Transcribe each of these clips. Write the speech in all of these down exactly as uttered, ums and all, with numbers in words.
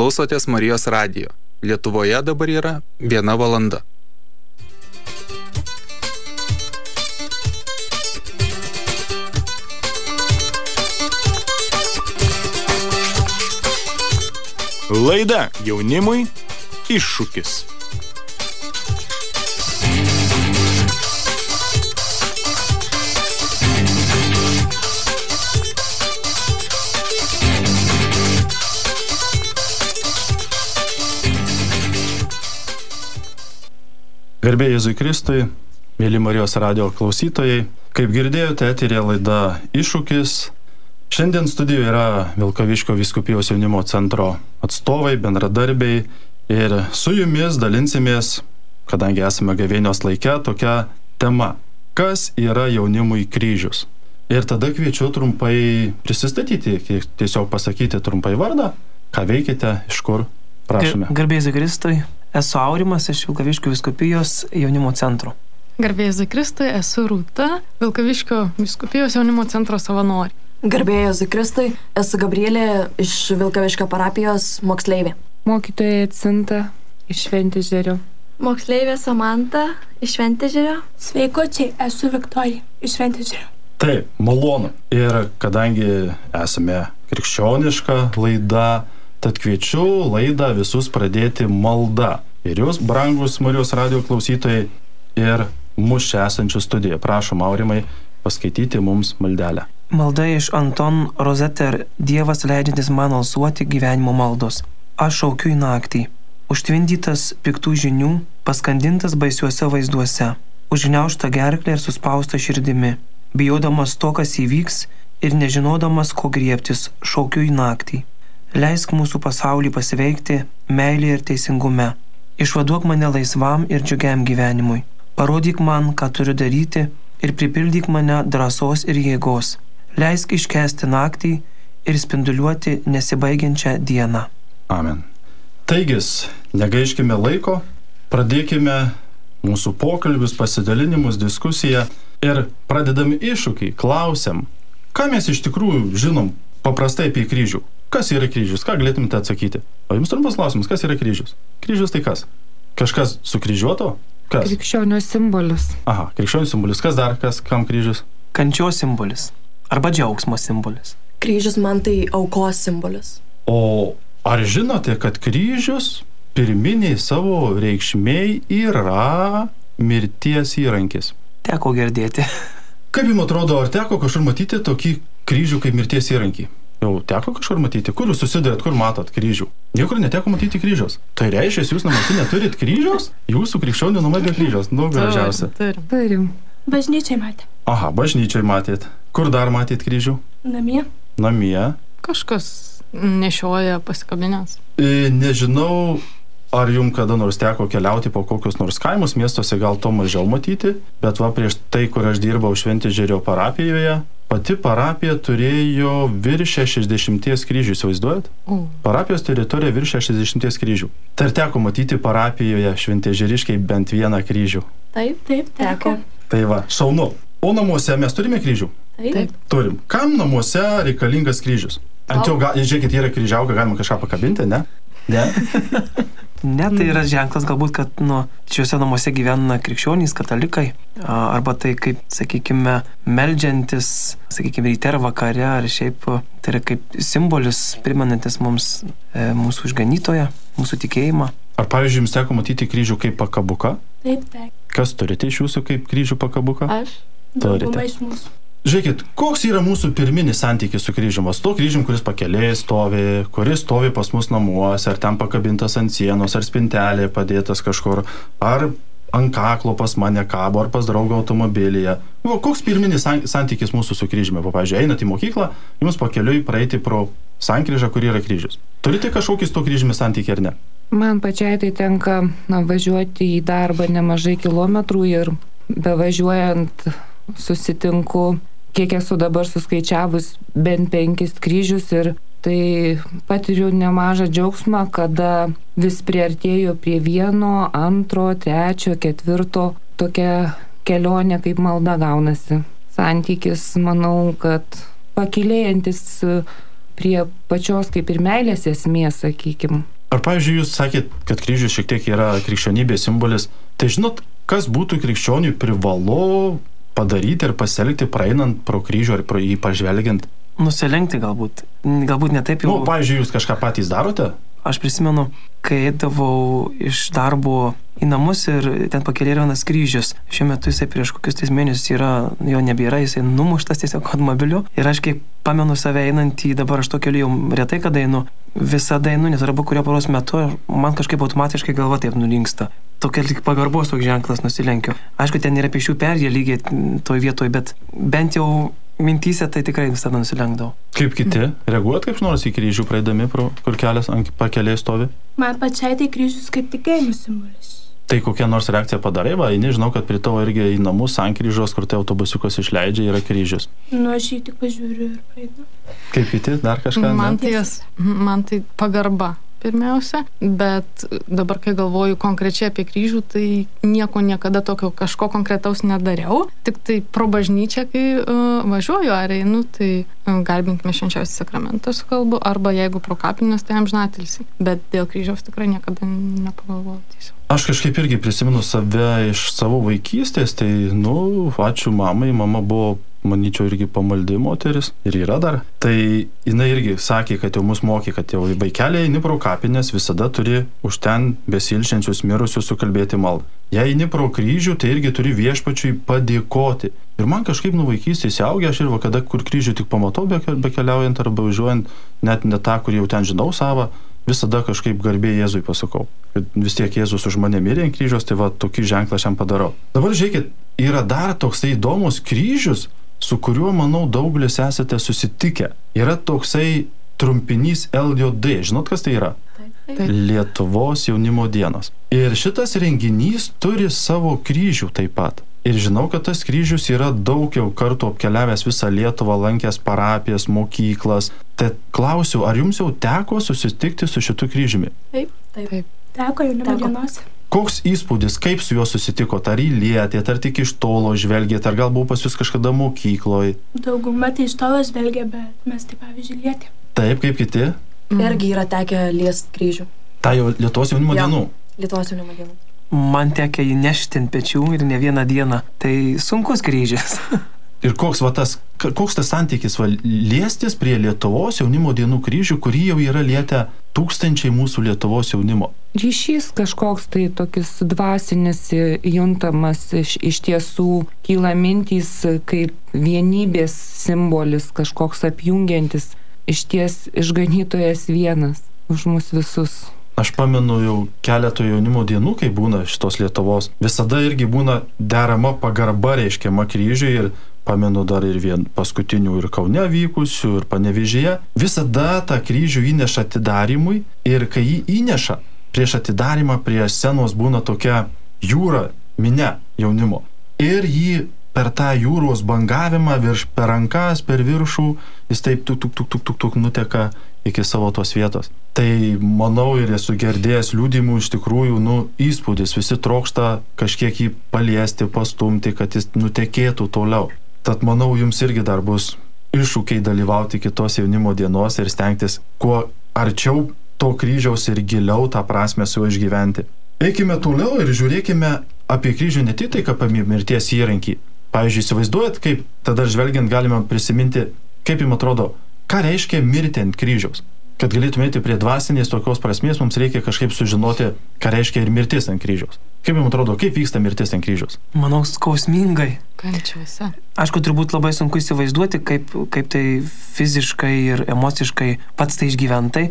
Klausotės Marijos radijo. Lietuvoje dabar yra viena valanda. Laida jaunimui iššūkis. Garbė Jėzui Kristui, mėly Marijos radijo klausytojai, kaip girdėjote, eteryje laida Iššūkis. Šiandien studijoje yra Vilkaviškio vyskupijos jaunimo centro atstovai, bendradarbiai ir su jumis dalinsimės, kadangi esame gavėnios laike, tokia tema: kas yra jaunimui kryžius? Ir tada kviečiu trumpai prisistatyti, tiesiog pasakyti trumpai vardą, ką veikite, iš kur, prašome. Garbė Jėzui Kristui. Esu Aurimas iš Vilkaviškio vyskupijos jaunimo centro. Garbė Jėzui Kristui, esu Rūta, Vilkaviškio vyskupijos jaunimo centro savanorė. Garbė Jėzui Kristui, esu Gabrielė iš Vilkaviškio parapijos moksleivė. Mokytoja Cinta iš Šventežerio. Moksleivė Samanta iš Šventežerio. Sveikučiai, esu Viktorija iš Šventežerio. Taip, malonu. Ir kadangi esame krikščioniška laida, tad kviečiu laidą visus pradėti malda. Ir jūs, brangus Marijos radijo klausytojai, ir mūsų čia esančių studijoje. Prašom, Aurimai, paskaityti mums maldelę. Malda iš Anton Rozeter. Dievas leidžiantis man alsuoti gyvenimo maldos. Aš šaukiu į naktį. Užtvindytas piktų žinių, paskandintas baisiuose vaizduose. Užgniaužta gerklė ir suspausta širdimi. Bijodamas to, kas įvyks, ir nežinodamas, ko griebtis, šaukiu į naktį. Leisk mūsų pasaulį pasiveikti meilėje ir teisingume. Išvaduok mane laisvam ir džiugiam gyvenimui. Parodyk man, ką turiu daryti, ir pripildyk mane drąsos ir jėgos. Leisk iškęsti naktį ir spinduliuoti nesibaigiančią dieną. Amen. Taigis, negaiškime laiko, pradėkime mūsų pokalbius, pasidalinimus, diskusiją ir pradedami iššūkį, klausiam, ką mes iš tikrųjų žinom paprastai apie kryžių. Kas yra kryžius? Ką galėtumėte atsakyti? O jums trumpas klausimas, kas yra kryžius? Kryžius tai kas? Kažkas sukryžiuoto? Kas? Krikščionio simbolis. Aha, krikščionio simbolis. Kas dar? Kas? Kam kryžius? Kančios simbolis. Arba džiaugsmo simbolis. Kryžius man tai aukos simbolis. O ar žinote, kad kryžius pirminiai savo reikšmei yra mirties įrankis? Teko girdėti. Kaip jums atrodo, ar teko kažkur matyti tokį kryžių kaip mirties įrankį? Jau teko kažkur matyti? Kur jūs susidarėt, kur matot kryžių? Niekur neteko matyti kryžiaus. Tai reiškia, jūs namuose neturit kryžiaus? Jūsų krikščionių namai be kryžiaus. Nu, gražiausia. Turim. Turim. Bažnyčiai matė. Aha, bažnyčiai matėt. Kur dar matėt kryžių? Namie. Namie. Kažkas nešioja pasikabinės. E, nežinau, ar jums kada nors teko keliauti po kokius nors kaimus, miestuose gal to mažiau matyti, bet va prieš tai, kur aš dirbau Šventežerio parapijoje, pati parapija turėjo virš šešiasdešimties kryžių, įsivaizduojat? Mm. Parapijos teritorija virš šešiasdešimties kryžių. Tai ar teko matyti parapijoje Šventežeriškai bent vieną kryžių? Taip, taip, teko. Tai va, šaunu. O namuose mes turime kryžių? Taip. Taip. Turim. Kam namuose reikalingas kryžius? Ant jo, ga, žiūrėkit, yra kryžiauka, galima kažką pakabinti, ne? Ne? Ne, tai yra ženklas galbūt, kad nu, šiuose namuose gyvena krikščionys, katalikai, arba tai kaip, sakykime, meldžiantis, sakykime, ryte ar vakare, ar šiaip, tai yra kaip simbolis primenantis mums e, mūsų išganytoją, mūsų tikėjimą. Ar, pavyzdžiui, jums teko matyti kryžių kaip pakabuką? Taip, taip. Kas turite iš jūsų kaip kryžių pakabuką? Aš. Dauguma iš mūsų. Žiūrėkit, koks yra mūsų pirminis santykis su kryžium? Su to kryžium, kuris pakelėje stovi, kuris stovi pas mus namuose, ar ten pakabintas ant sienos, ar spintelė padėtas kažkur, ar ant kaklo pas mane kabo, ar pas draugą automobilyje. O koks pirminis santykis mūsų su kryžiumi? Pavyzdžiui, einat į mokyklą, jums pakeliui praeiti pro sankryžą, kur yra kryžius. Turite kažkokį su to kryžiumi santykį ar ne? Man pačiai tai tenka na, važiuoti į darbą nemažai kilometrų ir bevažiuojant susitinku, kiek esu dabar suskaičiavus, bent penkis kryžius ir tai patiriu nemažą džiaugsmą, kada vis priartėju prie vieno, antro, trečio, ketvirto, tokia kelionė kaip malda gaunasi. Santykis, manau, kad pakilėjantis prie pačios kaip ir meilės esmės, sakykim. Ar, pavyzdžiui, jūs sakėt, kad kryžius šiek tiek yra krikščionybės simbolis. Tai žinot, kas būtų krikščioniui privalu padaryti ir pasielgti praeinant pro kryžių ar pro jį pažvelgiant? Nusilenkti galbūt. Galbūt ne taip jau. Nu, pavyzdžiui, jūs kažką patys darote? Aš prisimenu, kai eidavau iš darbo į namus ir ten pakelė yra vienas kryžius. Šiuo metu jisai prieš kokius tris mėnesius yra, jo nebėra, jisai numuštas tiesiog automobiliu. Ir aš kiek pamenu save einantį, dabar aš to keliu jau retai kada einu, visada einu, nesvarbu kurio paros metu, man kažkaip automatiškai galva taip nulinksta. Tokia tik pagarbos toks ženklas, nusilenkiu. Aišku, ten yra pėsčių perėja lygiai toj vietoj, bet bent jau mintyse tai tikrai visada nusilenkdavau. Kaip kiti? Reaguojat kaip nors į kryžių praeidami, pro, kur kelias ant pakelė stovi? Man pačiai tai kryžius kaip tikėjimo simbolis. Tai kokią nors reakciją padarai, va, eini, žinau, kad prie tavo irgi į namus sankryžos, kur tai autobusiukas išleidžia, yra kryžius. Nu, aš jį tik pažiūriu ir praeinu. Kaip kiti? Dar kažką? Man tai, man tai pagarba. Pirmiausia, bet dabar, kai galvoju konkrečiai apie kryžių, tai nieko niekada tokio kažko konkretaus nedariau. Tik tai pro bažnyčią, kai uh, važiuoju ar einu, tai uh, garbinkime švenčiausią sakramentą su kalbu, arba jeigu pro kapines, tai amžinatilsį. Bet dėl kryžiaus tikrai niekada nepagalvojau tiesiog. Aš kažkaip irgi prisimenu save iš savo vaikystės, tai, nu, ačiū mamai, mama buvo, manyčiau, irgi pamaldi moteris ir yra dar. Tai jinai irgi sakė, kad jau mus mokė, kad jau vaikeliai eini pro kapines, visada turi už ten besilšiančius mirusius sukalbėti maldą. Jei eini pro kryžių, tai irgi turi viešpačiui padėkoti. Ir man kažkaip nuo vaikystės įaugė, aš ir vakada, kur kryžių tik pamatau bekeliaujant arba važiuojant, net ne tą, kur jau ten žinau savą, visada kažkaip garbė Jėzui pasakau. Kad vis tiek Jėzus už mane mirė ant kryžiaus, tai va tokį ženklą aš jam padarau. Dabar žiūrėkit, yra dar toksai įdomus kryžius, su kuriuo, manau, daugelis esate susitikę. Yra toksai trumpinys L J D. Žinot, kas tai yra? Taip. Lietuvos jaunimo dienos. Ir šitas renginys turi savo kryžių taip pat. Ir žinau, kad tas kryžius yra daug jau kartų apkeliavęs visą Lietuvą, lankęs parapijas, mokyklas. Tai klausiu, ar jums jau teko susitikti su šitu kryžiumi? Taip, taip. taip. Teko jaunimo dienose. Koks įspūdis, kaip su juo susitikot? Ar jį lietėt, ar tik iš tolo žvelgėt, ar gal buvo pas jūs kažkada mokykloje? Dauguma tai iš tolo žvelgia, bet mes tai pavyzdžiui lietėm. Taip, kaip kiti? Mm. Irgi yra tekę liest kryžių. Tai jau Lietuvos jaunimo ja, dienų? Lietuvos jaunimo dienų. Man tekia jį nešti ant pečių ir ne vieną dieną. Tai sunkus kryžius. Ir koks, va, tas, koks tas santykis, va, liestis prie Lietuvos jaunimo dienų kryžių, kurį jau yra lietę tūkstančiai mūsų Lietuvos jaunimo? Ryšys kažkoks tai tokis dvasinis juntamas, iš, iš tiesų kyla mintys kaip vienybės simbolis, kažkoks apjungiantis, iš ties išganytojas vienas už mus visus. Aš pamenu jau keletą jaunimo dienų, kai būna šitos Lietuvos, visada irgi būna derama pagarba reiškiama kryžiui ir pamenu dar ir vien paskutinių ir Kaune vykusių, ir Panevėžyje. Visada tą kryžių įneša atidarimui ir kai jį įneša, prieš atidarimą prie scenos būna tokia jūra, minia jaunimo. Ir jį per tą jūros bangavimą virš per rankas, per viršų, jis taip tuk, tuk, tuk, tuk, tuk, tuk nuteka iki savo tos vietos. Tai manau ir esu girdėjęs liudymų, iš tikrųjų, nu, įspūdis, visi trokšta kažkiek jį paliesti, pastumti, kad jis nutekėtų toliau. Tad manau, jums irgi dar bus iššūkiai dalyvauti kitos jaunimo dienos ir stengtis kuo arčiau to kryžiaus ir giliau tą prasmę su išgyventi. Eikime toliau ir žiūrėkime apie kryžių ne tik tai kaip apie mirties įrankį. Pavyzdžiui, įsivaizduojat, kaip tada žvelgiant galime prisiminti, kaip jums atrodo, ką reiškia mirti ant kryžiaus. Kad galėtume eiti prie dvasinės tokios prasmės, mums reikia kažkaip sužinoti, ką reiškia ir mirtis ant kryžiaus. Kaip jums atrodo, kaip vyksta mirtis ant kryžiaus? Manau, skausmingai. Kančiuose. Aišku, turbūt labai sunku įsivaizduoti, kaip, kaip tai fiziškai ir emociškai pats tai išgyventai,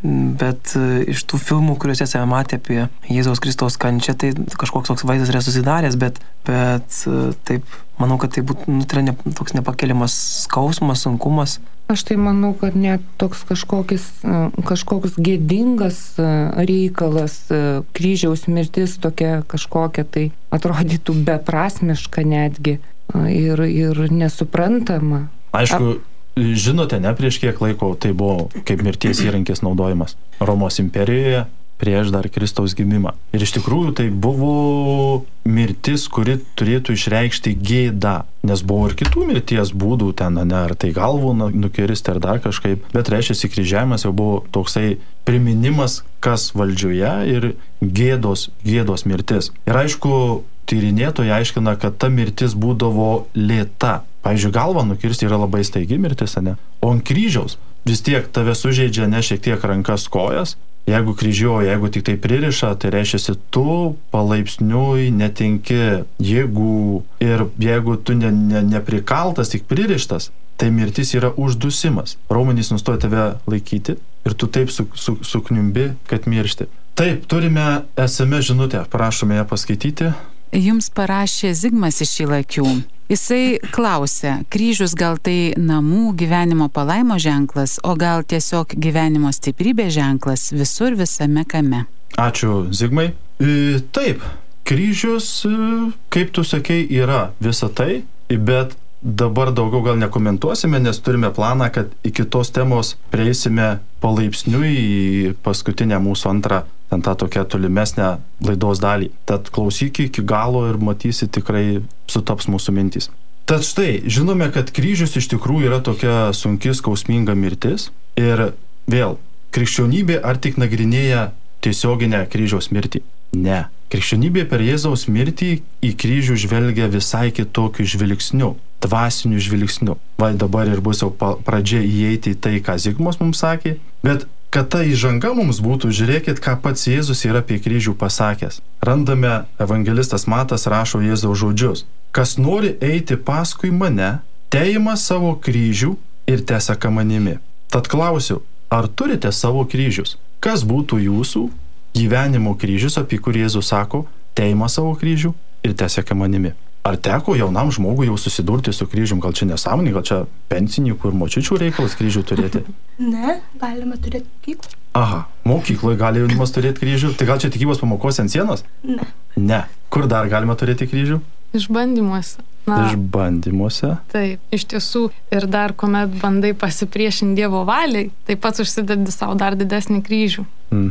bet iš tų filmų, kuriuose esame matę apie Jėzaus Kristaus kančią, tai kažkoks toks vaizdas yra susidaręs, bet, bet taip, manau, kad tai būtų nu, tai ne, toks nepakeliamas skausmas, sunkumas. Aš tai manau, kad net toks kažkokis, kažkoks gėdingas reikalas, kryžiaus mirtis tokia kažkokia, tai atrodytų beprasmiška netgi ir, ir nesuprantama. Aišku, žinote, ne prieš kiek laiko tai buvo kaip mirties įrankis naudojimas Romos imperijoje prieš dar Kristaus gimimą. Ir iš tikrųjų tai buvo mirtis, kuri turėtų išreikšti gėdą, nes buvo ir kitų mirties būdų ten, ne, ar tai galvų nukirsti ar dar kažkaip, bet reiškiasi kryžiavimas jau buvo toksai priminimas, kas valdžioje ir gėdos, gėdos mirtis. Ir aišku, tyrinėtojai aiškina, kad ta mirtis būdavo lėta. Pavyzdžiui, galvą nukirsti yra labai staigi mirtis, ne? O ant kryžiaus vis tiek tave sužeidžia ne šiek tiek rankas, kojas. Jeigu kryžiuoja, jeigu tik tai pririša, tai reiškia, tu palaipsniui netenki jėgų ir jeigu tu ne, ne, neprikaltas, tik pririštas, tai mirtis yra uždusimas. Raumenys nustoja tave laikyti ir tu taip su, su, sukniumbi, kad miršti. Taip, turime es em es žinutę, prašome ją paskaityti. Jums parašė Zigmas iš Šilakių. Jisai klausė, kryžius gal tai namų gyvenimo palaimo ženklas, o gal tiesiog gyvenimo stiprybės ženklas visur visame kame. Ačiū, Zigmai. E, taip, kryžius, kaip tu sakei, yra visa tai, bet dabar daugiau gal nekomentuosime, nes turime planą, kad iki tos temos prieisime palaipsniui į paskutinę mūsų antrą, ten tą tokią tolimesnę laidos dalį. Tad klausyk iki galo ir matysi, tikrai sutaps mūsų mintys. Tad štai, žinome, kad kryžius iš tikrųjų yra tokia sunki, skausminga mirtis. Ir vėl, krikščionybė ar tik nagrinėja tiesioginę kryžiaus mirtį? Ne. Krikščionybė per Jėzaus mirtį į kryžių žvelgia visai kitokiu žvilgsniu, dvasiniu žvilgsniu. Va dabar ir bus jau pradžia įeiti į tai, ką Zigmas mums sakė, bet kad ta įžanga mums būtų, žiūrėkit, ką pats Jėzus yra apie kryžių pasakęs. Randame, evangelistas Matas rašo Jėzaus žodžius. Kas nori eiti paskui mane, teima savo kryžių ir teseka manimi. Tad klausiu, ar turite savo kryžius? Kas būtų jūsų gyvenimo kryžius, apie kurį Jėzus sako, teima savo kryžių ir teseka manimi? Ar teko jaunam žmogui jau susidurti su kryžium? Gal čia nesąmonė, gal čia pensininkų ir močiučių reikalas kryžių turėti? Ne, galima turėti mokyklą. Aha, mokykloje gali jaunimas turėti kryžių. Tai gal čia tikybos pamokos ant sienos? Ne. Ne. Kur dar galima turėti kryžių? Išbandymuose. Na, Išbandymuose. Taip, iš tiesų. Ir dar, kuomet bandai pasipriešinti Dievo valiai, taip pat užsidedi savo dar didesnį kryžių.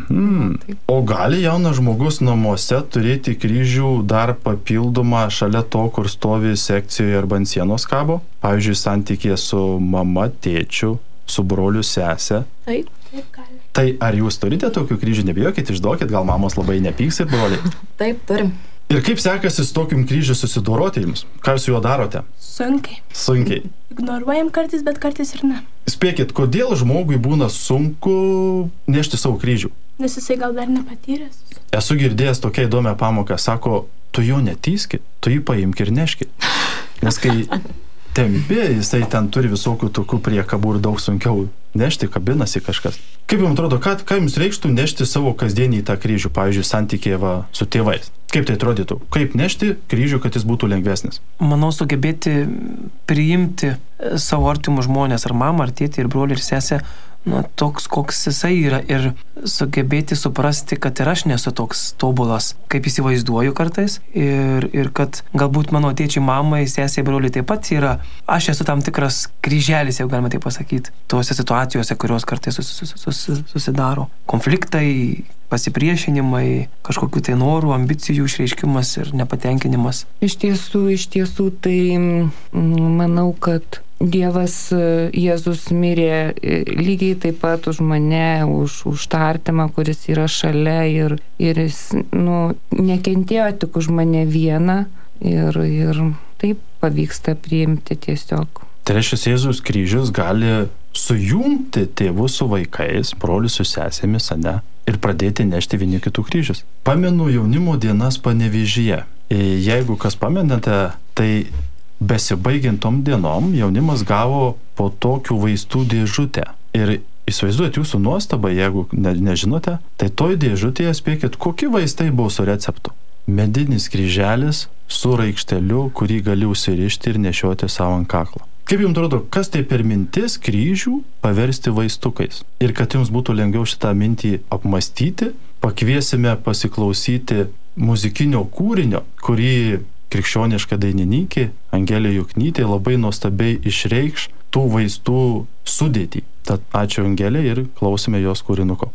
Mhm. O gali jaunas žmogus namuose turėti kryžių dar papildomą šalia to, kur stovi sekcijoje arba ant sienos kabo? Pavyzdžiui, santykėje su mama, tėčiu, su broliu, sese. Taip, taip gali. Tai ar jūs turite tokių kryžių? Nebijokit, išduokit, gal mamos labai nepyks ir broliai. Taip, turim. Ir kaip sekasi su tokiu kryžiu susidoroti jums? Ką jūs su juo darote? Sunkiai. Sunkiai. Ignoruojam kartais, bet kartais ir ne. Spėkit, kodėl žmogui būna sunku nešti savo kryžių? Nes jisai gal dar nepatyręs. Esu girdėjęs tokią įdomią pamoką. Sako, tu jo netyski, tu jį paimk ir neški. Nes kai tempi, jisai ten turi visokių tokių priekabų ir daug sunkiau nešti, kabinasi kažkas. Kaip jums atrodo, ką, ką jums reikštų nešti savo kasdienį tą kryžių, pavyzdžiui, santykėje va, su tėvais? Kaip tai atrodytų? Kaip nešti kryžių, kad jis būtų lengvesnis? Manau, sugebėti priimti savo artimus žmonės, ar mamą, ar tėtį, ir brolį, ir sesę, nu, toks, koks jisai yra, ir sugebėti suprasti, kad ir aš nesu toks tobulas, kaip įsivaizduoju kartais, ir, ir kad galbūt mano tėčiai, mamai, sesiai, broliai taip pat yra, aš esu tam tikras kryželis, jeigu galima tai pasakyti, tuose situacijose, kurios kartais sus, sus, sus, susidaro. Konfliktai, pasipriešinimai, kažkokių tai norų, ambicijų išreiškimas ir nepatenkinimas. Iš tiesų, iš tiesų, tai manau, kad Dievas Jėzus mirė lygiai taip pat už mane, už, už tą artimą, kuris yra šalia, ir, ir jis, nu, nekentėjo tik už mane vieną, ir, ir taip pavyksta priimti tiesiog. Tai reiškia, Jėzus kryžius gali sujungti tėvus su vaikais, brolius su sesėmis, ane, ir pradėti nešti vieni kitų kryžius. Pamenu jaunimo dienas Panevėžyje. Jeigu kas pamenate, tai besibaigiant tom dienom jaunimas gavo po tokių vaistų dėžutę. Ir įsivaizduojat jūsų nuostabą, jeigu ne, nežinote, tai toj dėžutėje spėkit, kokie vaistai buvo su receptu. Medinis kryželis su raikšteliu, kurį gali užsirišti ir nešioti savo ant kaklo. Kaip jums atrodo, kas tai per mintis kryžių paversti vaistukais? Ir kad jums būtų lengviau šitą mintį apmastyti, pakviesime pasiklausyti muzikinio kūrinio, kurį krikščioniška dainininkė Angelė Juknytė labai nuostabiai išreikš tų vaistų sudėtį. Tad ačiū Angelė ir klausime jos kūrinuko.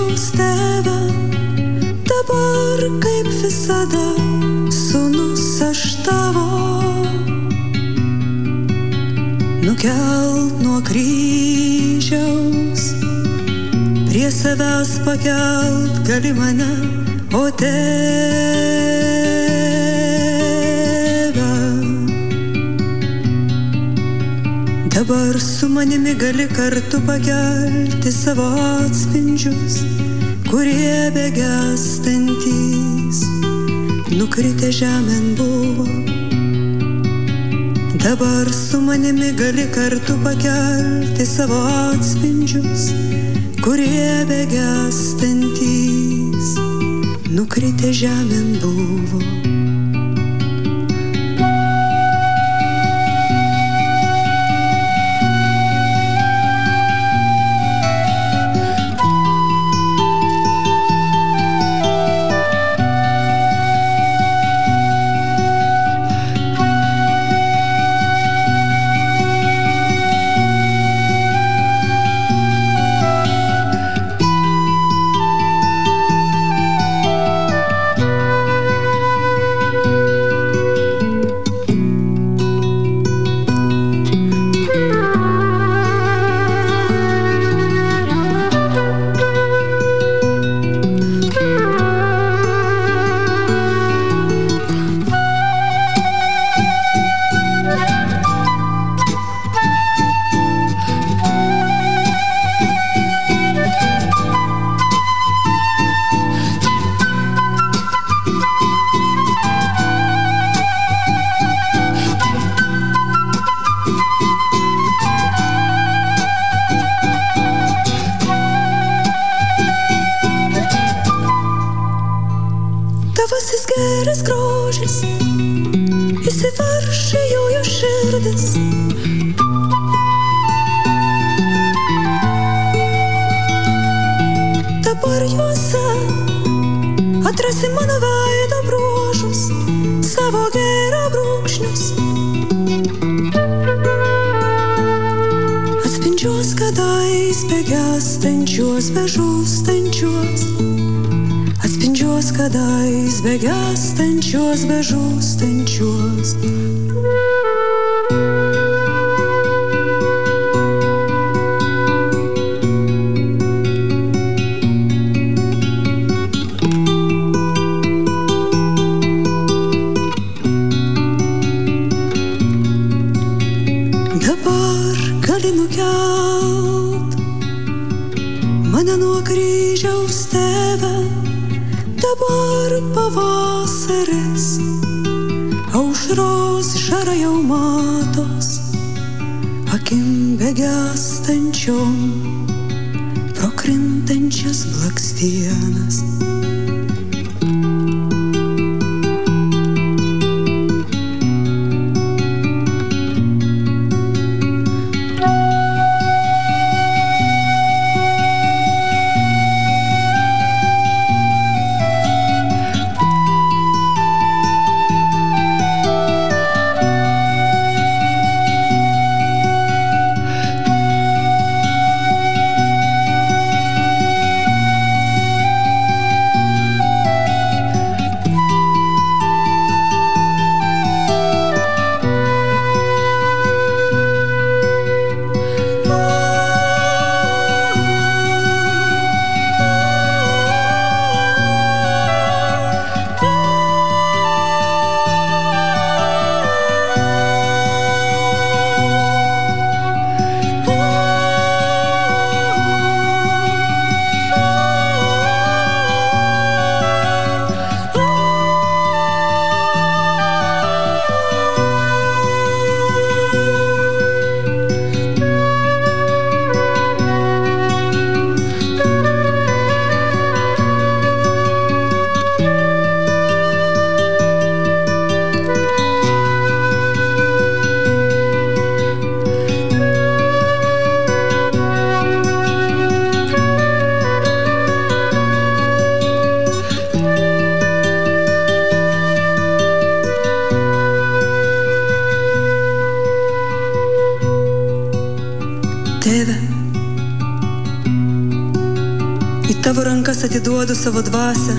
kryžiaus tėve, dabar kaip visada, sūnus aš tavo. Nukelt nuo kryžiaus, prie savęs pakelt gali mane, o tėve. Dabar su manimi gali kartu pakelti savo atspindžius, kurie begestantys, nukritę žemėn buvo. Dabar su manimi gali kartu pakelti savo atspindžius, kurie begestantys, nukritę žemėn buvo. Begęstančios, bežūstančios. Dabar gali nukelt mane nuo kryžiaus tėve. Dabar pavasaris, aušros žara jau matos, akim begęstančiom pro krintančias blakstienas. rankas atiduodu savo dvasią.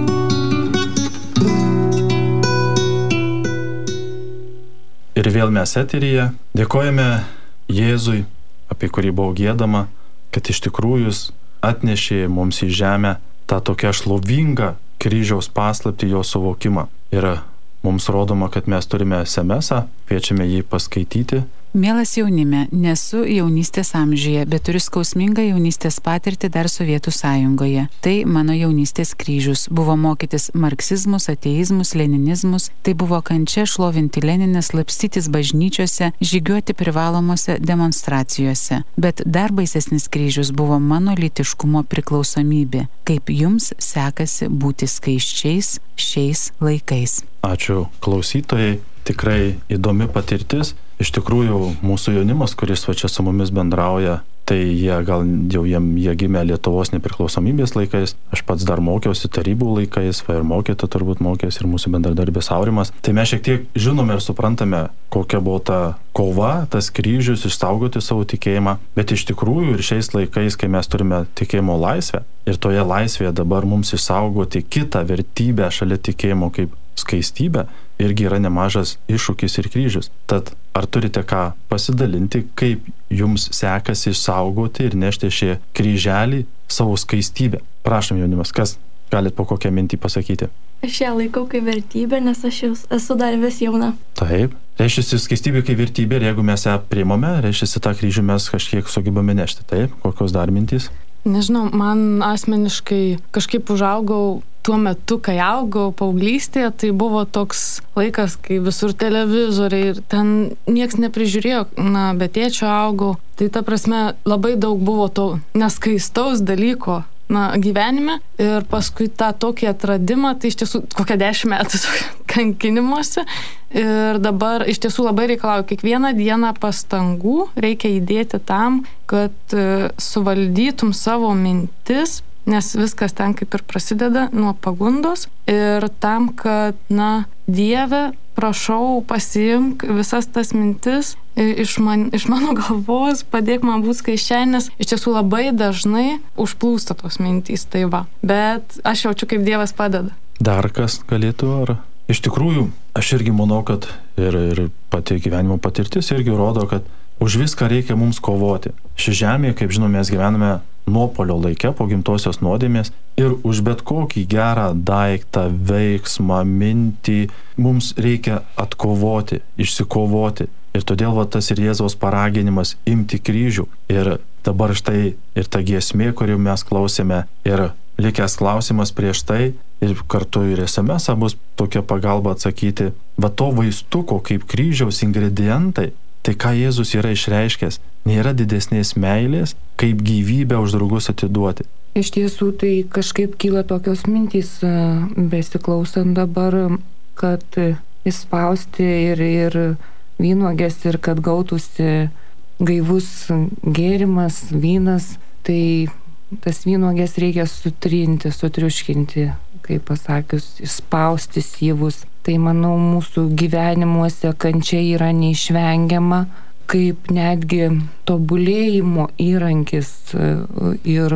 Ir vėl mes eteryje dėkojame Jėzui, apie kurį buvo giedama, kad iš tikrųjų jis atnešė mums į žemę tą tokią šlovingą kryžiaus paslaptį, jo suvokimą. Ir mums rodoma, kad mes turime es em esą, kviečiame jį paskaityti. Mielas jaunime, nesu jaunystės amžiuje, bet turiu skausmingą jaunystės patirtį dar Sovietų sąjungoje. Tai mano jaunystės kryžius. Buvo mokytis marksizmus, ateizmus, leninizmus. Tai buvo kančia šlovinti Leniną, slapstytis bažnyčiose, žygiuoti privalomose demonstracijose. Bet dar baisesnis kryžius buvo mano lytiškumo priklausomybė. Kaip jums sekasi būti skaisčiais šiais laikais? Ačiū klausytojai, tikrai įdomi patirtis. Iš tikrųjų, mūsų jaunimas, kuris va čia su mumis bendrauja, tai jie gal jau jie, jie gimė Lietuvos nepriklausomybės laikais. Aš pats dar mokiausi tarybų laikais, va ir mokyta turbūt mokėsi ir mūsų bendradarbis Aurimas. Tai mes šiek tiek žinome ir suprantame, kokia buvo ta kova, tas kryžius, išsaugoti savo tikėjimą. Bet iš tikrųjų ir šiais laikais, kai mes turime tikėjimo laisvę ir toje laisvėje dabar mums išsaugoti kitą vertybę šalia tikėjimo kaip skaistybę, irgi yra nemažas iššūkis ir kryžius. Tad ar turite ką pasidalinti, kaip jums sekasi išsaugoti ir nešti šį kryželį savo skaistybę? Prašom, jaunimas, kas galit po kokią mintį pasakyti? Aš ją laikau kaip vertybę, nes aš jau esu dar vis jauna. Taip. Reiškia skaistybė kaip vertybė ir jeigu mes ją priimame, reiškia tą kryžių mes kažkiek sugebame nešti. Taip. Kokios dar mintys? Nežinau, man asmeniškai kažkaip užaugau tuo metu, kai augau paauglystėje, tai buvo toks laikas, kai visur televizoriai ir ten nieks neprižiūrėjo, na, be tėčio augau. Tai ta prasme labai daug buvo to neskaistaus dalyko, na, gyvenime. Ir paskui tą tokį atradimą, tai iš tiesų kokią dešimt metų kankinimuose. Ir dabar iš tiesų labai reikalauju kiekvieną dieną pastangų, reikia įdėti tam, kad suvaldytum savo mintis, nes viskas ten kaip ir prasideda nuo pagundos ir tam, kad, na, Dieve, prašau, pasiimk visas tas mintis iš, man, iš mano galvos, padėk man būti skaičiai, nes iš tiesų labai dažnai užplūsta tos mintys, tai va. Bet aš jaučiu, kaip Dievas padeda. Dar kas galėtų, ar? Iš tikrųjų, aš irgi manau, kad ir, ir pati gyvenimo patirtis irgi rodo, kad už viską reikia mums kovoti. Ši žemė, kaip žinome, mes gyvename nuopolio laike po gimtosios nuodėmės ir už bet kokį gerą daiktą, veiksmą, mintį mums reikia atkovoti, išsikovoti. Ir todėl va, tas ir Jėzaus paraginimas imti kryžių. Ir dabar štai ir ta giesmė, kurią mes klausėme, ir likęs klausimas prieš tai, ir kartu ir es em esą bus tokia pagalba atsakyti, va to vaistuko kaip kryžiaus ingredientai. Tai ką Jėzus yra išreiškęs, nėra didesnės meilės, kaip gyvybę už draugus atiduoti. Iš tiesų, tai kažkaip kyla tokios mintys, besiklausant dabar, kad įspausti ir, ir vynuogės ir kad gautųsi gaivus gėrimas, vynas, tai tas vynuogės reikia sutrinti, sutriuškinti, kaip pasakius, išspausti syvus. Tai manau, mūsų gyvenimuose kančia yra neišvengiama, kaip netgi tobulėjimo įrankis ir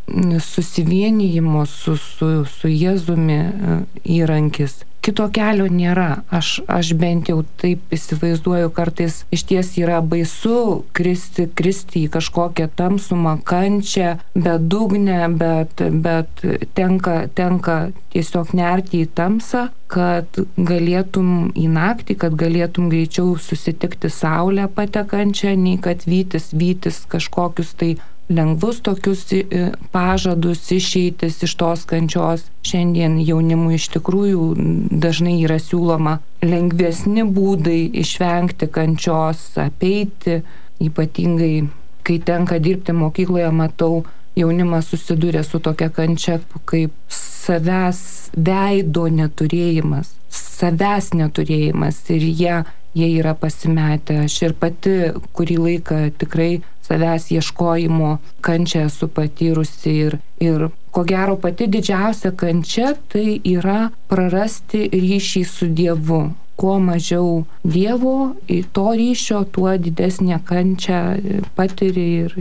susivienijimo su, su, su Jėzumi įrankis. Kito kelio nėra. Aš, aš bent jau taip įsivaizduoju, kartais iš ties yra baisu kristi, kristi į kažkokią tamsumą, kančią, bedugnę, bet, bet tenka, tenka tiesiog nerti į tamsą, kad galėtum į naktį, kad galėtum greičiau susitikti saulę patekančią, nei kad vytis, vytis kažkokius tai lengvus tokius pažadus, išeitis iš tos kančios. Šiandien jaunimui iš tikrųjų dažnai yra siūloma lengvesni būdai išvengti kančios, apeiti, ypatingai kai tenka dirbti mokykloje, matau, jaunimas susiduria su tokia kančia kaip savęs veido neturėjimas, savęs neturėjimas ir jie, jie yra pasimetę. Aš ir pati kurį laiką tikrai savęs ieškojimo kančią esu patyrusi ir, ir ko gero pati didžiausia kančia tai yra prarasti ryšį su Dievu. Kuo mažiau Dievo, to ryšio, tuo didesnė kančia patiri ir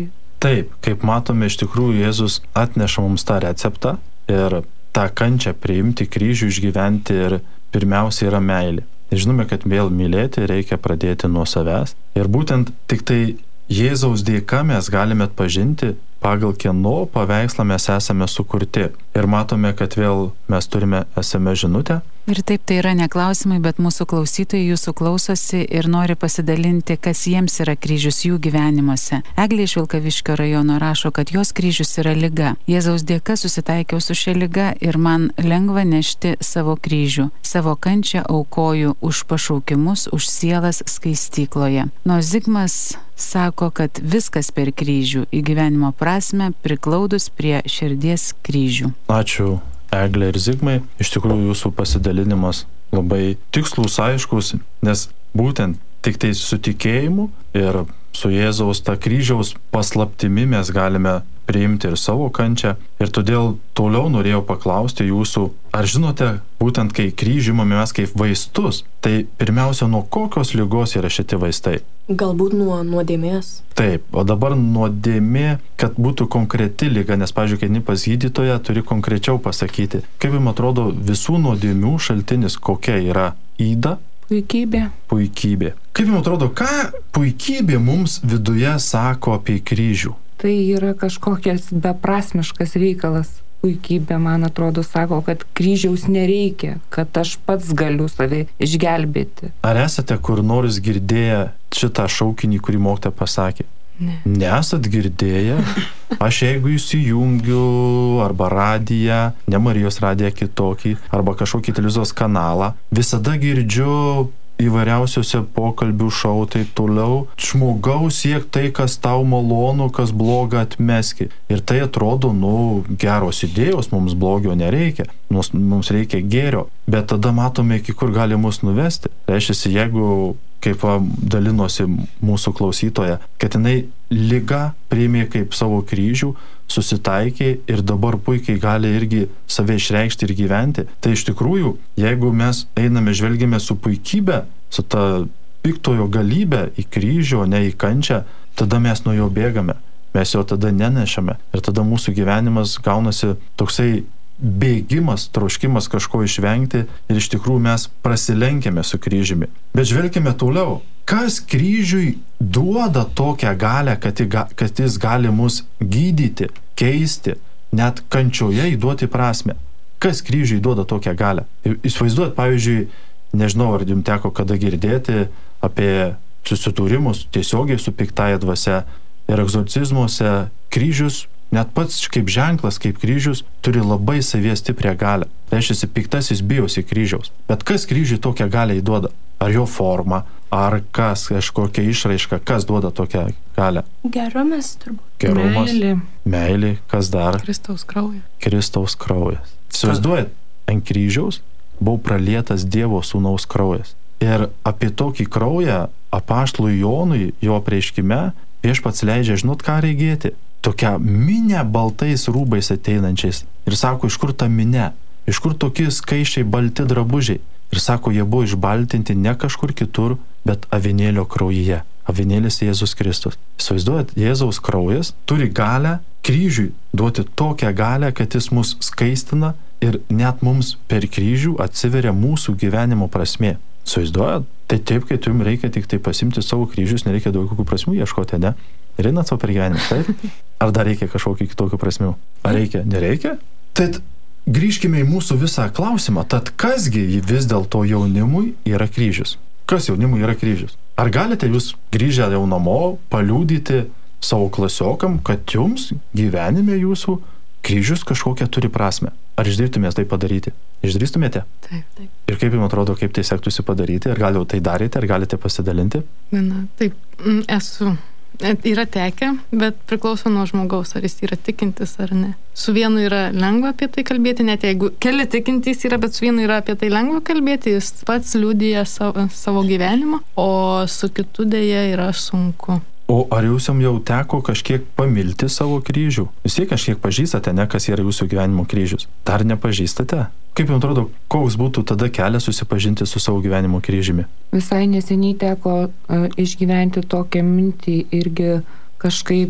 Taip, kaip matome, iš tikrųjų Jėzus atneša mums tą receptą ir tą kančią priimti, kryžių išgyventi ir pirmiausia yra meilė. Žinome, kad vėl mylėti reikia pradėti nuo savęs ir būtent tik tai Jėzaus dėka mes galime atpažinti, pagal kieno paveikslą mes esame sukurti. Ir matome, kad vėl mes turime es em es žinutę. Ir taip, tai yra ne klausimai, bet mūsų klausytojai jūsų klausosi ir nori pasidalinti, kas jiems yra kryžius jų gyvenimuose. Eglė iš Vilkaviškio rajono rašo, kad jos kryžius yra liga. Jėzaus dėka susitaikiau su šia liga ir man lengva nešti savo kryžių. Savo kančią aukoju už pašaukimus, už sielas skaistykloje. Nors Zigmas sako, kad viskas per kryžių į gyvenimo prasme priklaudus prie širdies kryžių. Ačiū Eglė ir Zigmai. Iš tikrųjų jūsų pasidalinimas labai tikslus, aiškus, nes būtent tik tai su tikėjimu ir su Jėzaus ta kryžiaus paslaptimi mes galime priimti ir savo kančią. Ir todėl toliau norėjau paklausti jūsų, ar žinote, būtent kai kryžių imame mes kaip vaistus, tai pirmiausia, nuo kokios ligos yra šitie vaistai? Galbūt nuo nuodėmės. Taip, o dabar nuodėmė, kad būtų konkreti liga, nes, pavyzdžiui, kai eini pas gydytoją, turi konkrečiau pasakyti, kaip jums atrodo visų nuodėmių šaltinis, kokia yra yda? Puikybė. Puikybė. Kaip jums atrodo, ką puikybė mums viduje sako apie kryžių? Tai yra kažkokias beprasmiškas reikalas. Puikybė, man atrodo, sako, kad kryžiaus nereikia, kad aš pats galiu save išgelbėti. Ar esate kur nors girdėję šitą šaukinį, kurį mokytoja pasakė? Ne. Nesat girdėję? Aš jeigu įsijungiu arba radiją, ne Marijos radiją kitokį, arba kažkokį televizijos kanalą, visada girdžiu įvairiausiuose pokalbių šou taip toliau, žmogaus siek tai, kas tau malonu, kas bloga atmeski. Ir tai atrodo, nu, geros idėjos, mums blogio nereikia, mums, mums reikia gėrio. Bet tada matome, iki kur gali mus nuvesti. Reiškia, jeigu, kaip va, dalinosi mūsų klausytoja, kad jinai liga priėmė kaip savo kryžių, susitaikė ir dabar puikiai gali irgi save išreikšti ir gyventi. Tai iš tikrųjų, jeigu mes einame, žvelgime su puikybė, su ta piktojo galybė į kryžių, o ne į kančią, tada mes nuo jo bėgame, mes jo tada nenešame. Ir tada mūsų gyvenimas gaunasi toksai bėgimas, troškimas kažko išvengti ir iš tikrųjų mes prasilenkėme su kryžiumi. Bet žvelkime toliau. Kas kryžiui duoda tokią galę, kad, kad jis gali mus gydyti, keisti, net kančioje įduoti prasme? Kas kryžiui duoda tokią galę? Įsivaizduot, pavyzdžiui, nežinau, ar jums teko kada girdėti apie susidūrimus tiesiogiai su piktaja dvasia ir egzorcizmuose. Kryžius, net pats kaip ženklas, kaip kryžius, turi labai savyje stiprią galę. Reiškia, piktasis bijosi kryžiaus. Bet kas kryžiui tokią galę įduoda? Ar jo forma, ar kas, kažkokia išraiška, kas duoda tokią galę? Gerumas turbūt. Gerumas. Meilė. Meilė, kas dar? Kristaus kraujas. Kristaus kraujas. Įsivaizduojat, ant kryžiaus buvo pralietas Dievo sūnaus kraujas. Ir apie tokį kraują apaštalui Jonui, jo apreiškime, viešpats leidžia, žinot, ką regėti? Tokią minę baltais rūbais ateinančiais. Ir sako, iš kur ta minė? Iš kur tokie skaičiai balti drabužiai? Ir sako, jie buvo išbaltinti ne kažkur kitur, bet avinėlio kraujyje. Avinėlis Jėzus Kristus. Įsivaizduojat, Jėzaus kraujas turi galę kryžiui duoti tokią galę, kad jis mus skaistina ir net mums per kryžių atsiveria mūsų gyvenimo prasmė. Įsivaizduojat? Tai taip, kai jums reikia tik tai pasimti savo kryžius, nereikia daug kokių prasmių ieškoti, ne? Ir einat savo per gyvenimą, taip? Ar dar reikia kažkokių kitokių prasmių? Ar reikia? Nereikia? Tad grįžkime į mūsų visą klausimą. Tad kasgi vis dėlto jaunimui yra kryžius? Kas jaunimui yra kryžius? Ar galite jūs grįžę jau namo paliūdyti savo klasiokam, kad jums gyvenime jūsų kryžius kažkokią turi prasme? Ar išdrįstumės tai padaryti? Išdrįstumėte? Taip, taip. Ir kaip jums atrodo, kaip tai sektųsi padaryti? Ar gal jau tai darėte? Ar galite pasidalinti? Na, taip, esu. Yra tekę, bet priklauso nuo žmogaus, ar jis yra tikintis ar ne. Su vienu yra lengva apie tai kalbėti, net jeigu keli tikintys yra, bet su vienu yra apie tai lengva kalbėti, jis pats liudija savo, savo gyvenimą, o su kitu dėja yra sunku. O ar jūs jums jau teko kažkiek pamilti savo kryžių? Vis tiek kažkiek pažįstate, ne, kas yra jūsų gyvenimo kryžius? Dar nepažįstate? Kaip jums atrodo, koks būtų tada kelias susipažinti su savo gyvenimo kryžiumi? Visai neseniai teko uh, išgyventi tokią mintį irgi kažkaip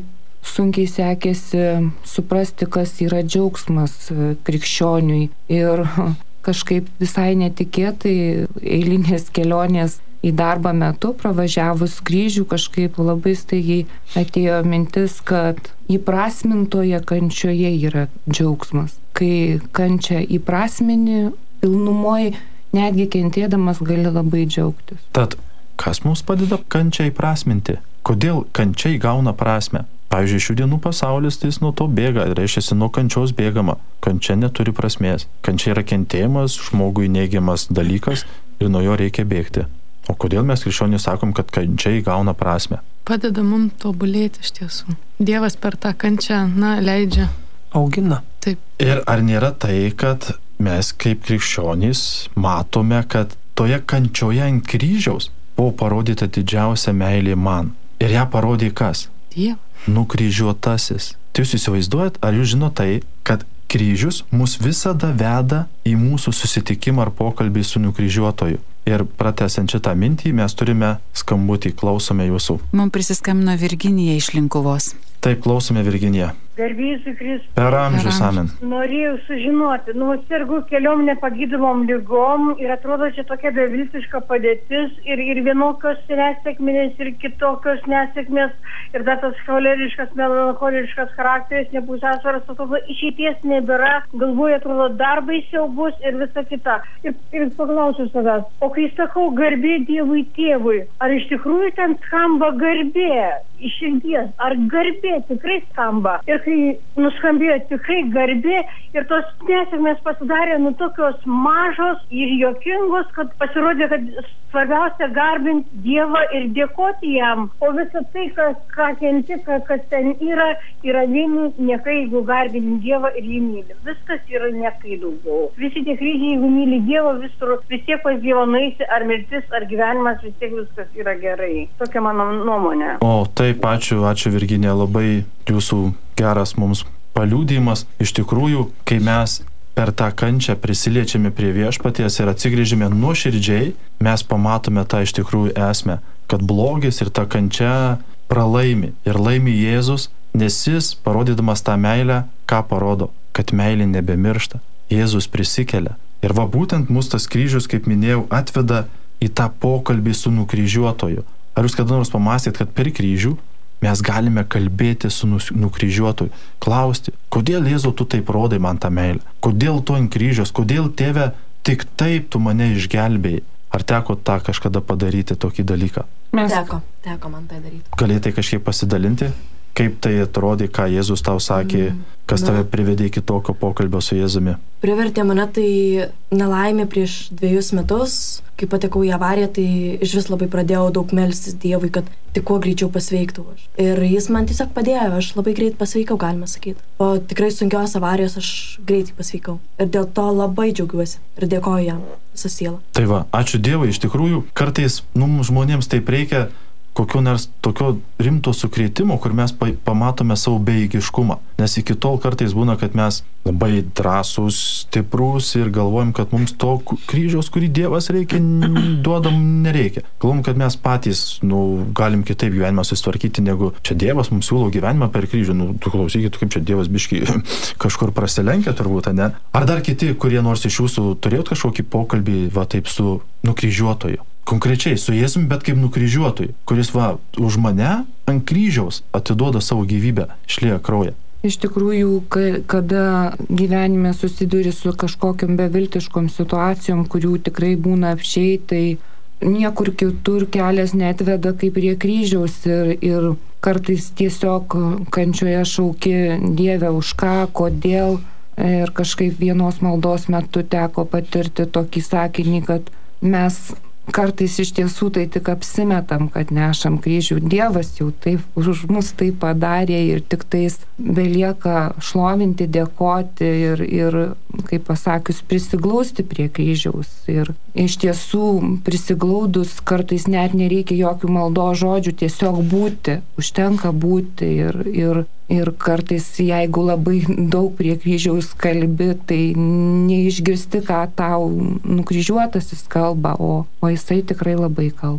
sunkiai sekėsi suprasti, kas yra džiaugsmas krikščioniui. Ir kažkaip visai netikėtai eilinės kelionės į darbą metu, pravažiavus kryžių, kažkaip labai staigiai atėjo mintis, kad įprasmintoje kančioje yra džiaugsmas. Kai kančią įprasmini, pilnumoje, netgi kentėdamas gali labai džiaugtis. Tad kas mums padeda kančią įprasminti? Kodėl kančia įgauna prasme? Pavyzdžiui, šių dienų pasaulis tai jis nuo to bėga, reiškia, nuo kančios bėgama. Kančia neturi prasmės. Kančia yra kentėjimas, žmogui neigiamas dalykas ir nuo jo reikia bėgti. O kodėl mes krikščionys sakom, kad kančia įgauna prasme? Padeda mums tobulėti iš tiesų. Dievas per tą kančią, na, leidžia. Augina. Taip. Ir ar nėra tai, kad mes kaip krikščionys matome, kad toje kančioje ant kryžiaus buvo parodyta didžiausia meilė man. Ir ją parodė kas? Dievas. Nukryžiuotasis. Tai jūs įsivaizduojat, ar jūs žinote tai, kad kryžius mus visada veda į mūsų susitikimą ar pokalbį su nukryžiuotoju. Ir pratęsiant šitą mintį, mes turime skambutį, klausome jūsų. Mums prisiskambino Virginija iš Linkuvos. Taip, klausome Virginiją. Garbėsiu Kristui. Per amžius, amen. Norėjau sužinoti, nu, sergu keliom nepagydomom lygom ir atrodo čia tokia beviltiška padėtis ir, ir vienokios nesėkmės ir kitokios nesėkmės ir dar tas choleriškas, melancholiškas charakteris, nepusęsvaras, atrodo, išeities nebėra, galvoje atrodo dar baisiau bus ir visa kita. Ir, ir paklausiu savęs, o kai sakau garbė Dievui tėvui, ar iš tikrųjų ten skamba garbė iš širdies, ar garbė tikrai skamba? Ir kai nuskambėjo tikrai garbė ir tos nesėkmės pasidarė nu tokios mažos ir jokingos, kad pasirodė, kad svarbiausia garbinti Dievą ir dėkoti jam, o visą tai, kas, ką kenti, kas ten yra, yra vieni niekai, jeigu garbinti Dievą ir jį myli. Viskas yra niekai daugiau. Visi tie kryžiai, jeigu myli Dievą, visur, vis tiek pas Dievą nueisi, ar mirtis, ar gyvenimas, vis tiek viskas yra gerai. Tokia mano nuomonė. O taip, ačiū, ačiū Virginija, labai jūsų geras mums paliudijimas. Iš tikrųjų, kai mes per tą kančią prisiliečiame prie viešpaties ir atsigrėžime nuoširdžiai, mes pamatome tą iš tikrųjų esmę, kad blogis ir ta kančia pralaimi. Ir laimi Jėzus, nes jis, parodydamas tą meilę, ką parodo? Kad meilė nebemiršta. Jėzus prisikelia. Ir va būtent mus tas kryžius, kaip minėjau, atveda į tą pokalbį su nukryžiuotoju. Ar jūs kada nors pamastėt, kad per kryžių mes galime kalbėti su nukryžiuotoju, klausti, kodėl Jėzau tu taip rodai man tą meilę, kodėl tu ant kryžiaus, kodėl tėve tik taip tu mane išgelbėjai. Ar teko tą kažkada padaryti tokį dalyką? Mes... Teko, teko man tai daryti. Galėtai kažkiek pasidalinti, kaip tai atrodė, ką Jėzus tau sakė, mm, kas tave privedė iki tokio pokalbio su Jėzumi? Privertė mane tai nelaimė prieš dviejus metus, kai patekau į avariją, tai iš vis labai pradėjau daug melstis Dievui, kad tik kuo greičiau pasveiktų aš. Ir jis man tiesiog padėjo, aš labai greit pasveikau, galima sakyti. Po tikrai sunkios avarijos aš greitai pasveikau. Ir dėl to labai džiaugiuosi ir dėkoju jam visą sielą. Tai va, ačiū Dievui, iš tikrųjų, kartais nu, žmonėms taip reikia kokio nors tokio rimto sukrėtimo, kur mes pamatome savo bejėgiškumą. Nes iki tol kartais būna, kad mes labai drąsūs, stiprus ir galvojam, kad mums to kryžiaus, kurį Dievas reikia, duodam nereikia. Galvom, kad mes patys nu, galim kitaip gyvenimą susitvarkyti, negu čia Dievas mums siūlo gyvenimą per kryžių. Nu, tu klausykit, kaip čia Dievas biški kažkur prasilenkia turbūt, ne? Ar dar kiti, kurie nors iš jūsų turėjot kažkokį pokalbį, va taip su nukryžiuotoju? Konkrečiai su Jėzumi, bet kaip nukryžiuotojui, kuris va už mane ant kryžiaus atiduoda savo gyvybę, išlieja kraują. Iš tikrųjų, kada gyvenime susiduri su kažkokiam beviltiškom situacijom, kurių tikrai būna apšiai, tai niekur kitur kelias netveda kaip prie kryžiaus ir, ir kartais tiesiog kančioje šauki Dieve už ką, kodėl. Ir kažkaip vienos maldos metu teko patirti tokį sakinį, kad mes kartais iš tiesų tai tik apsimetam, kad nešam kryžių. Dievas jau taip už mus tai padarė ir tik tais belieka šlovinti, dėkoti ir, ir kaip pasakius, prisiglausti prie kryžiaus. Ir iš tiesų prisiglaudus kartais net nereikia jokių maldos žodžių, tiesiog būti, užtenka būti ir, ir Ir kartais, jeigu labai daug prie kryžiaus kalbi, tai neišgirsti, ką tau nukryžiuotasis kalba, o, o jisai tikrai labai kalba.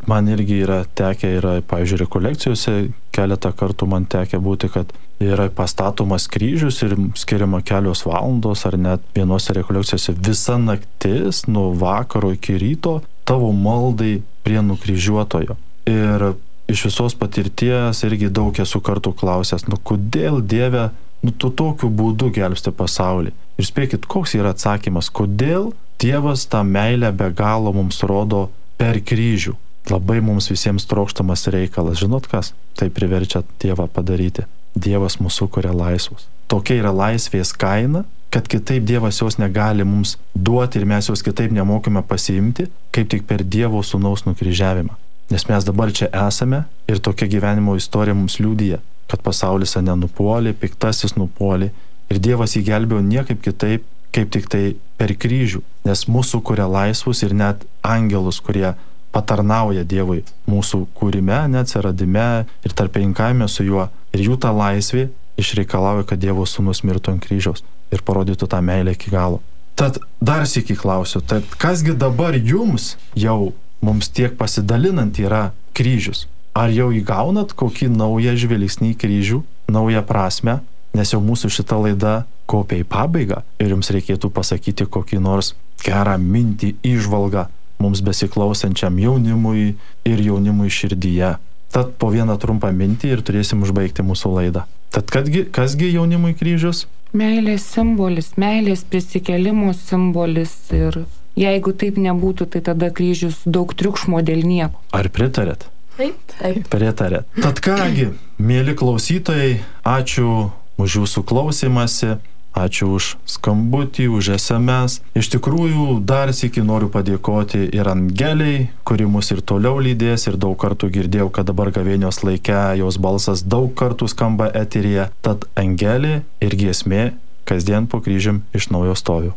man irgi yra tekę, yra, pavyzdžiui, rekolekcijose keletą kartų man tekę būti, kad yra pastatomas kryžius ir skiriama kelios valandos ar net vienose rekolekcijose visa naktis nuo vakaro iki ryto tavo maldai prie nukryžiuotojo. Ir iš visos patirties irgi daug esu kartų klausęs, nu kodėl Dieve, nu tu tokiu būdu gelbsti pasaulį. Ir spėkit, koks yra atsakymas, kodėl Dievas tą meilę be galo mums rodo per kryžių. Labai mums visiems trokštamas reikalas. Žinot kas? Tai priverčia Dievą padaryti. Dievas mūsų kuria laisvus. Tokia yra laisvės kaina, kad kitaip Dievas jos negali mums duoti ir mes jos kitaip nemokime pasiimti, kaip tik per Dievo sūnaus nukryžiavimą. Nes mes dabar čia esame ir tokia gyvenimo istorija mums liudija, kad pasaulis nenupuolė, piktasis nupuolė ir Dievas jį gelbėjo niekaip kitaip, kaip tik tai per kryžių, nes mūsų kuria laisvus ir net angelus, kurie patarnauja Dievui mūsų kūrime, neatsiradime ir tarpininkavime su juo. Ir jų ta laisvė išreikalauja, kad Dievo sūnus mirtų ant kryžiaus ir parodytų tą meilę iki galo. Tad dar sykį klausiu, tad kasgi dabar jums jau mums tiek pasidalinant yra kryžius? Ar jau įgaunat kokį naują žvilgsnį į kryžių, naują prasme, nes jau mūsų šita laida kopia į pabaigą ir jums reikėtų pasakyti kokį nors gerą mintį, įžvalgą mums besiklausančiam jaunimui ir jaunimui širdyje. Tad po vieną trumpą mintį ir turėsim užbaigti mūsų laidą. Tad kasgi, kasgi jaunimui kryžius? Meilės simbolis, meilės prisikėlimo simbolis ir jeigu taip nebūtų, tai tada kryžius daug triukšmo dėl nieko. Ar pritarėt? Taip, taip. Pritarėt. Tad kągi, mėly klausytojai, ačiū už jūsų klausimąsi. Ačiū už skambutį, už es em es. Iš tikrųjų, dar sykį noriu padėkoti ir Angeliai, kuri mus ir toliau lydės ir daug kartų girdėjau, kad dabar gavėnios laike jos balsas daug kartų skamba eteryje. Tad Angelė ir giesmė kasdien po kryžium iš naujo stoviu.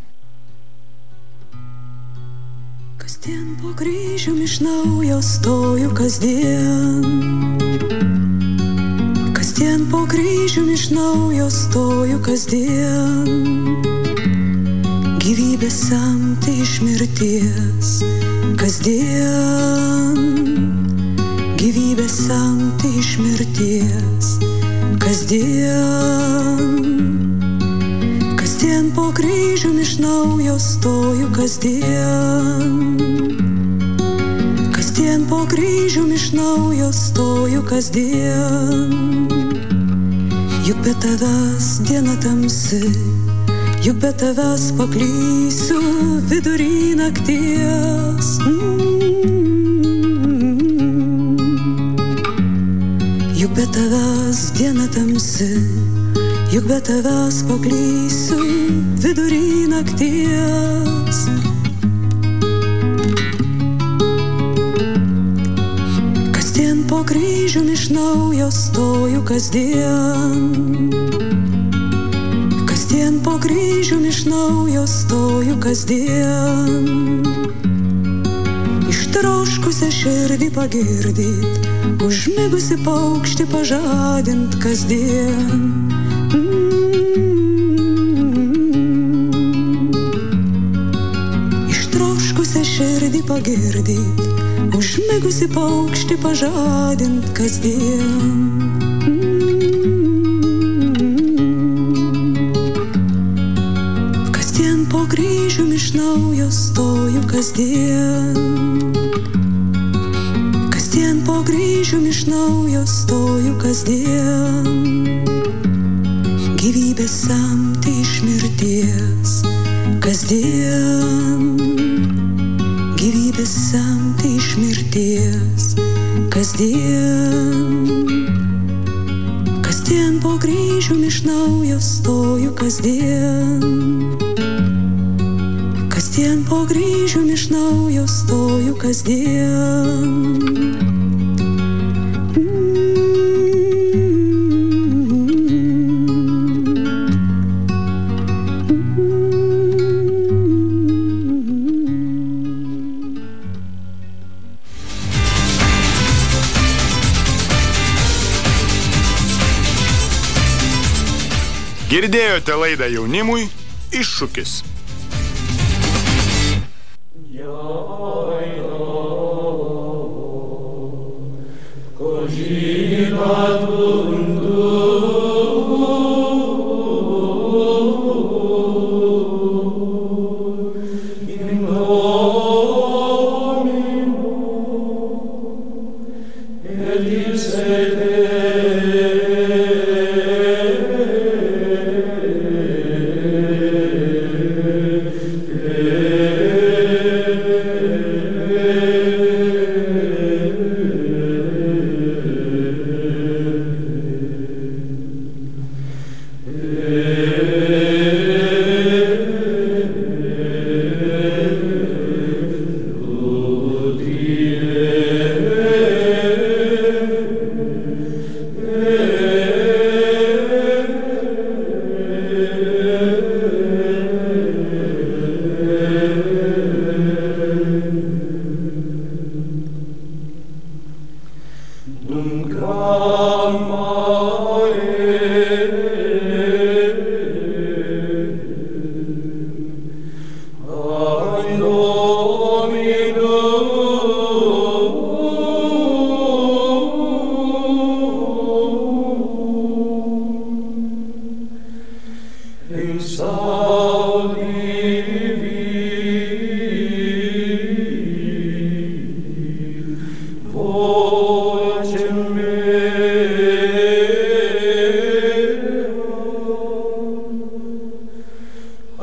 Kasdien po kryžium iš naujo stoju, kasdien. Kasdien po kryžium iš naujo stoju, kasdien. Gyvybę semti iš mirties, kasdien. Gyvybę semti iš mirties, kasdien. Kasdien po kryžium iš naujo stoju, kasdien. Kasdien po kryžium iš naujo stoju, kasdien. Juk be tavęs diena tamsi, juk be tavęs paklysiu vidury nakties. Juk be tavęs diena tamsi, juk be tavęs paklysiu vidury nakties. Kasdien po kryžium iš naujo stoju, kasdien. Kasdien po kryžium iš naujo stoju, kasdien. Ištroškusią širdį pagirdyt, užmigusi paukštį pažadint kasdien. Ištroškusią širdį pagirdyt, užmigusi paukštį pažadint kasdien. Kasdien po kryžium iš naujo stoju, kasdien. Kasdien po kryžium iš naujo stoju, kasdien. Gyvybę semti iš mirties, kasdien. Gyvybę semti iš mirties, kasdien. Kasdien po kryžium iš naujo stoju, kasdien. Kasdien po kryžium iš naujo stoju, kasdien. Girdėjote laidą jaunimui Iššūkis.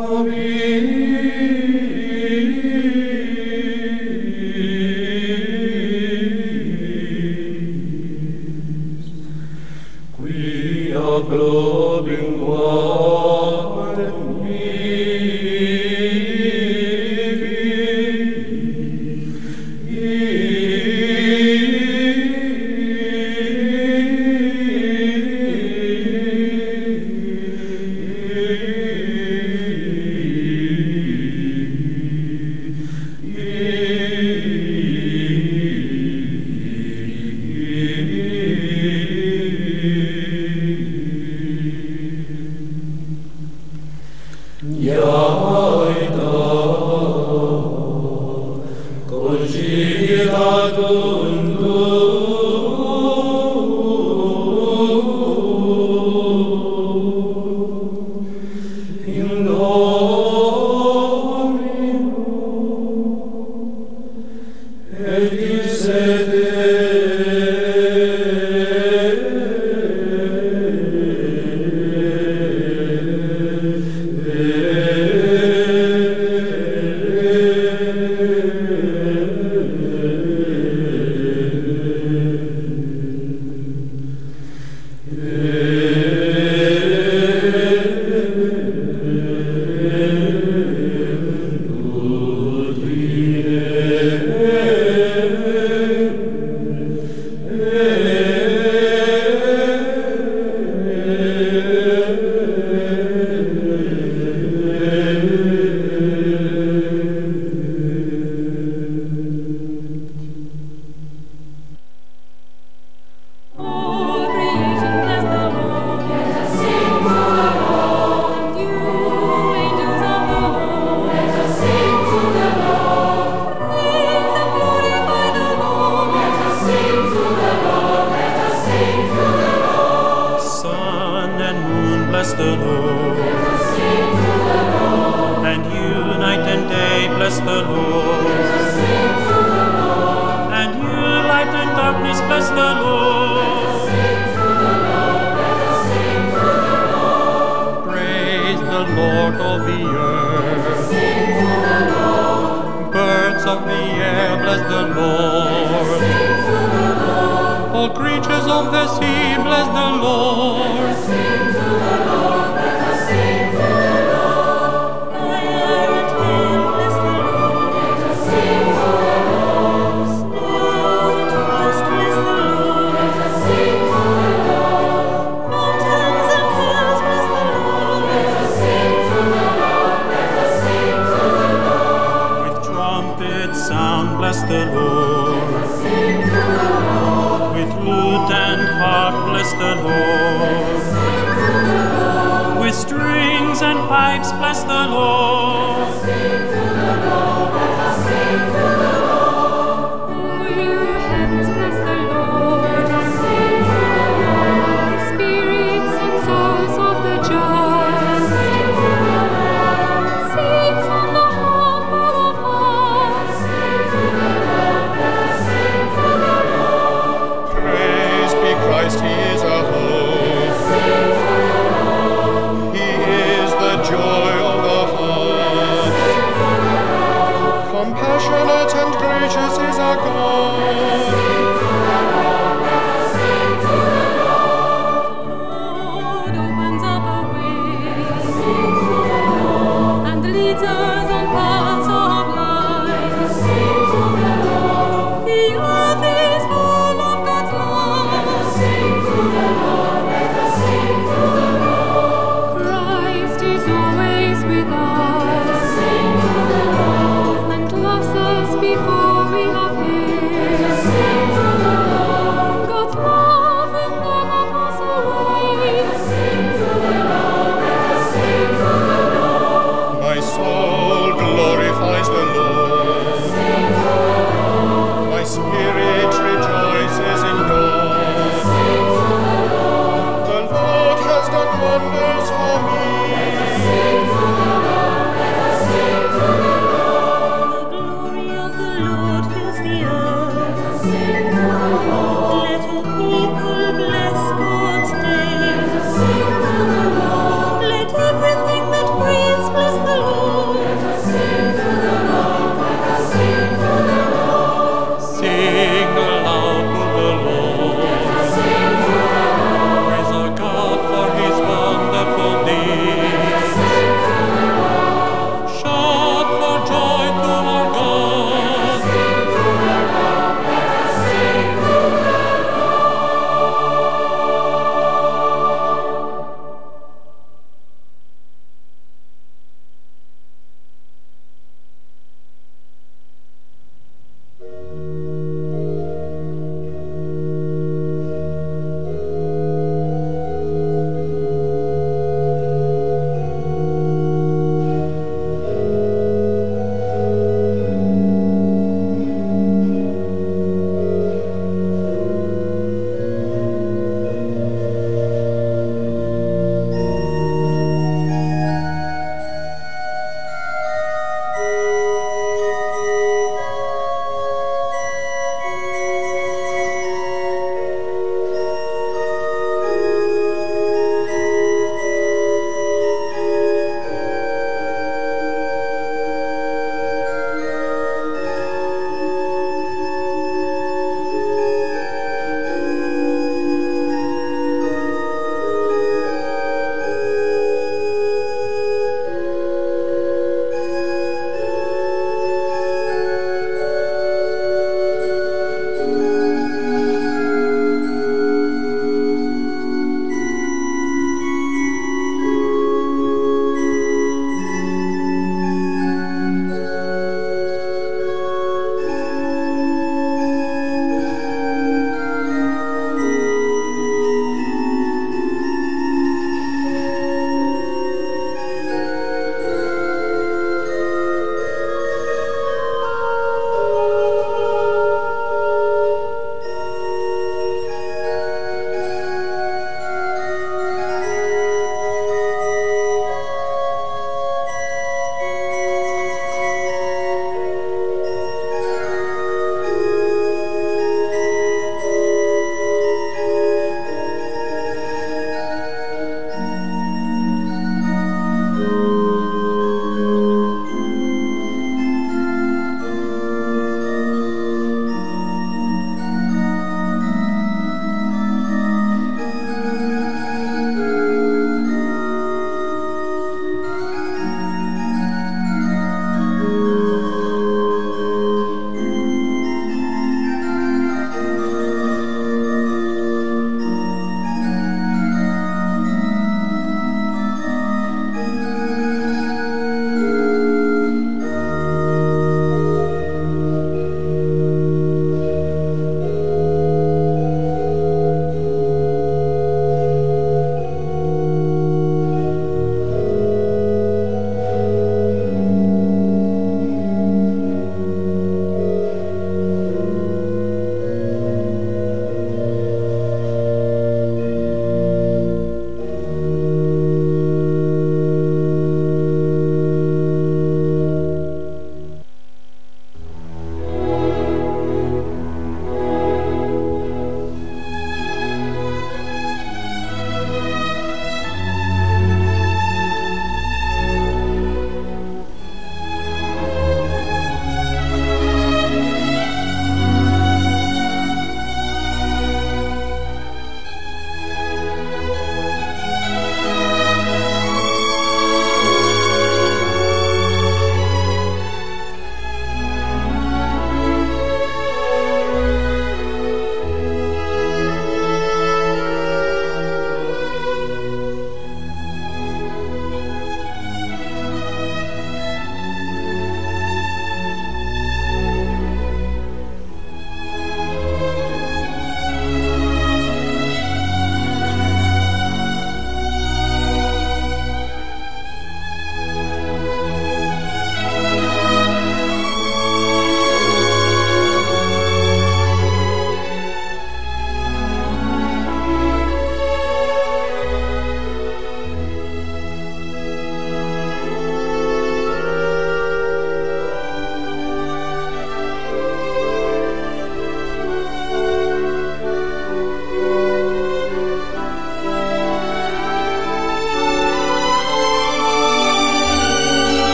And leads us